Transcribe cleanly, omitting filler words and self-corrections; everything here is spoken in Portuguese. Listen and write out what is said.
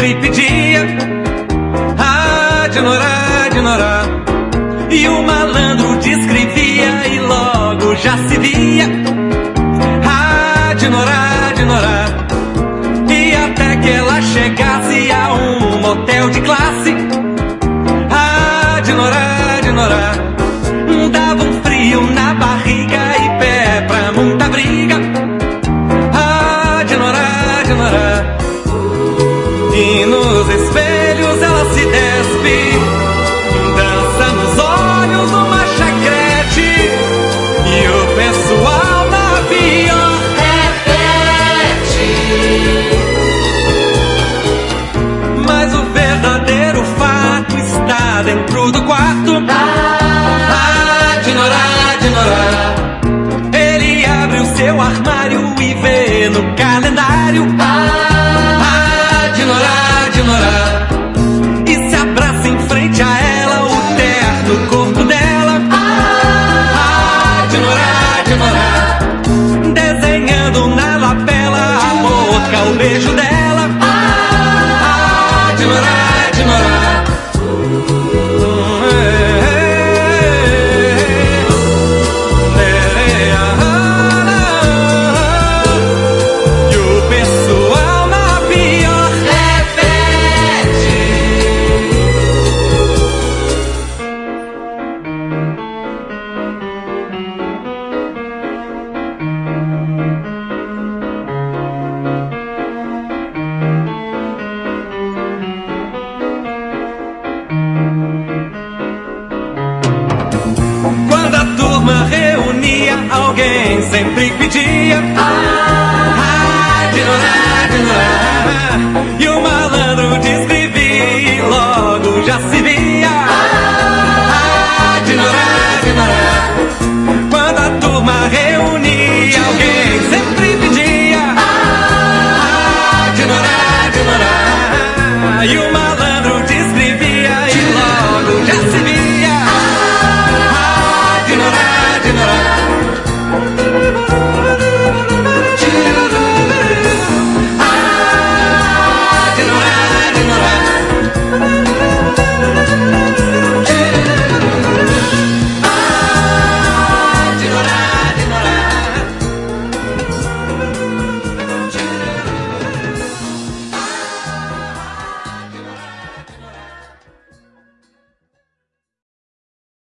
sempre pedia Adnorá. E o malandro descrevia e logo já se via Adnorá. E até que ela chegasse a um motel de classe Adnorá. Dava um frio na barriga e pé pra muita briga Adnorá. E nos espelhos ela se despe, dança nos olhos uma chacrete, e o pessoal na pior repete. Mas o verdadeiro fato está dentro do quarto Adnorá. Ele abre o seu armário e vê no calendário Adnorá. E se abraça em frente a ela, o terno corpo dela Adnorá. Desenhando na lapela a boca, o beijo dela Adnorá. Alguém sempre pedia Adnorá.